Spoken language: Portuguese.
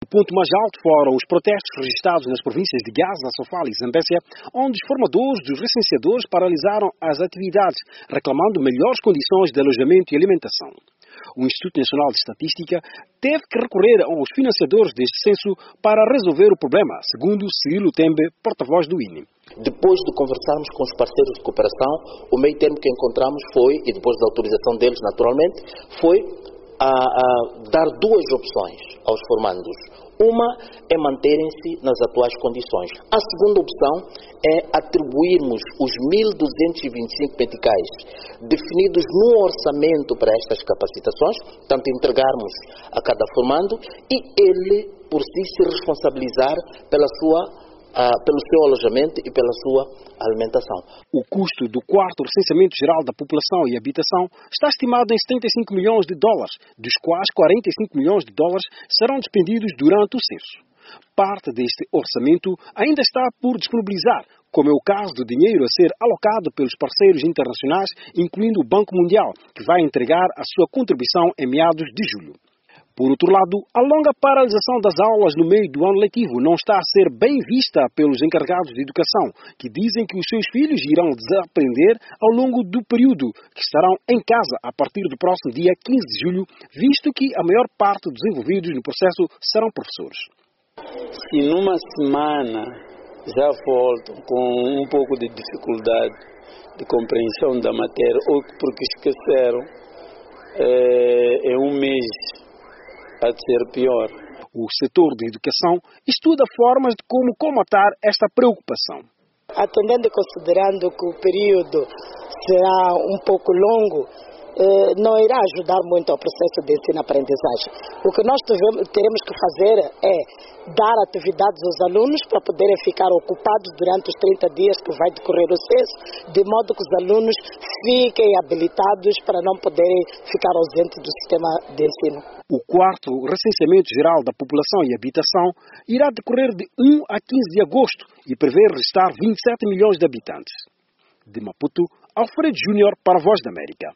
O ponto mais alto foram os protestos registrados nas províncias de Gaza, Sofala e Zambésia, onde os formadores dos recenseadores paralisaram as atividades, reclamando melhores condições de alojamento e alimentação. O Instituto Nacional de Estatística teve que recorrer aos financiadores deste censo para resolver o problema, segundo Cirilo Tembe, porta-voz do INE. Depois de conversarmos com os parceiros de cooperação, o meio termo que encontramos foi, e depois da autorização deles naturalmente, foi a dar duas opções aos formandos. Uma é manterem-se nas atuais condições. A segunda opção é atribuirmos os 1.225 meticais definidos no orçamento para estas capacitações, tanto entregarmos a cada formando e ele, por si, se responsabilizar pelo seu alojamento e pela sua alimentação. O custo do quarto recenseamento geral da população e habitação está estimado em 75 milhões de dólares, dos quais 45 milhões de dólares serão despendidos durante o censo. Parte deste orçamento ainda está por disponibilizar, como é o caso do dinheiro a ser alocado pelos parceiros internacionais, incluindo o Banco Mundial, que vai entregar a sua contribuição em meados de julho. Por outro lado, a longa paralisação das aulas no meio do ano letivo não está a ser bem vista pelos encarregados de educação, que dizem que os seus filhos irão desaprender ao longo do período, que estarão em casa a partir do próximo dia 15 de julho, visto que a maior parte dos envolvidos no processo serão professores. Se numa semana já voltam com um pouco de dificuldade de compreensão da matéria, ou porque esqueceram, é um mês a ser pior. O setor de educação estuda formas de como comatar esta preocupação. Atendendo e considerando que o período será um pouco longo, não irá ajudar muito ao processo de ensino-aprendizagem. O que nós teremos que fazer é dar atividades aos alunos para poderem ficar ocupados durante os 30 dias que vai decorrer o censo, de modo que os alunos fiquem habilitados para não poderem ficar ausentes do sistema de ensino. O quarto recenseamento geral da população e habitação irá decorrer de 1 a 15 de agosto e prevê registrar 27 milhões de habitantes. De Maputo, Alfredo Júnior para a Voz da América.